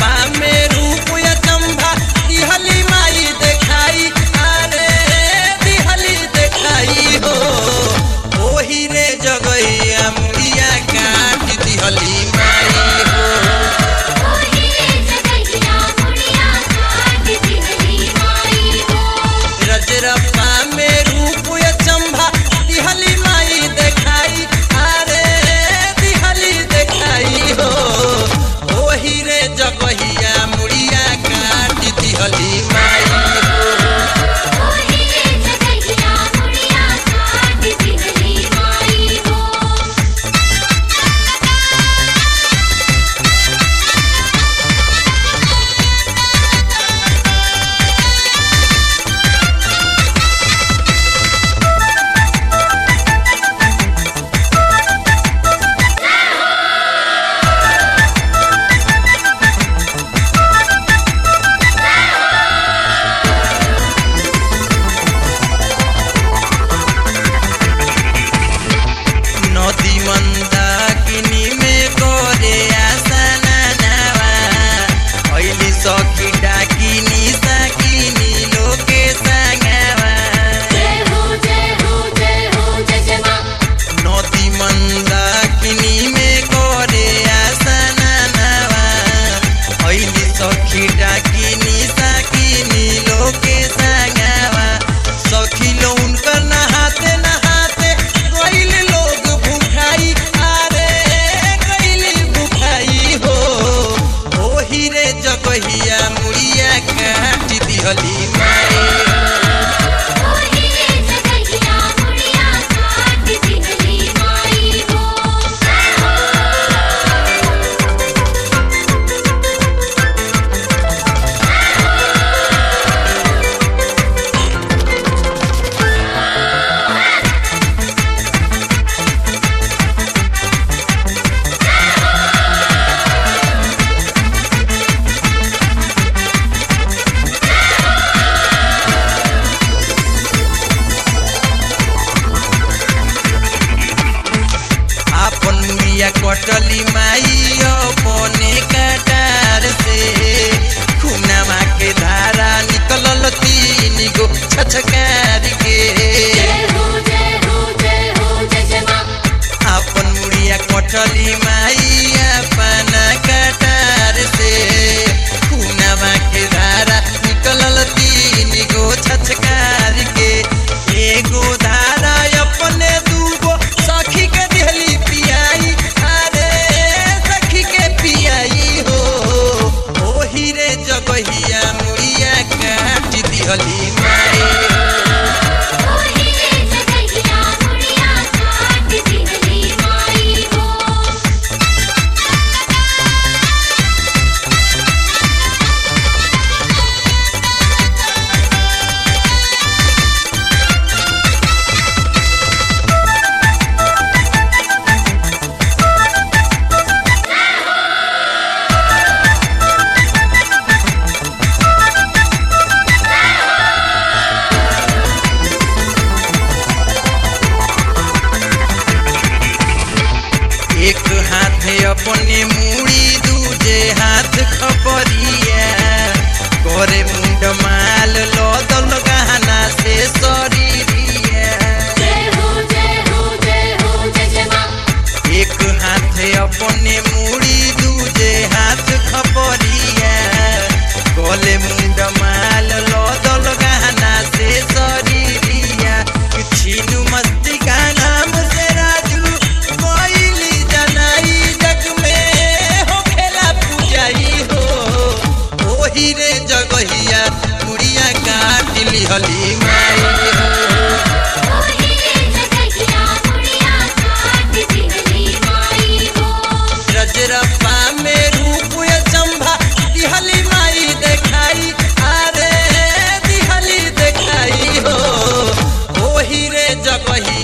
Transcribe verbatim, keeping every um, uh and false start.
रजरप्पा में रूप अचंभा दिहली माई देखाई अरे दिहली देखाई हो ओही रे जगैया मुड़िया काट दिहली माई हो रजरप्पा में रूप अचंभा दिहली माई देखाई अरे दिहली देखाई हो ओही रे जगहिया मुड़िया काट दिहली माई हो जगहिया मुड़िया काट दिहली माई कटली माई अपने कटार से खूनमा के धारा निकलल तीन गो छछकार के अपन मुड़िया कटली माई अपना कटार से खूनमा के धारा निकलल तीन गो छछकार के एगो धारा अपने दूगो सखी के दिहली पियाई जगहिया मुड़िया काट दिहली माई एक हाथ अपने मुड़ी दूजे हाथ खपरिया करे मुंड माल लदल गहना से शरीरिया एक हाथ अपने मुड़ी दूजे हाथ खपरिया गले मुंड माल लदल गहना से शरीरिया छीनू मस्ती का नाम से राजू रे जगहिया मुड़िया काट दिहली माई हो रजरप्पा में रूप अचंभा दिहली माई देखाई अरे दिहली देखाई हो ओही रे जगहिया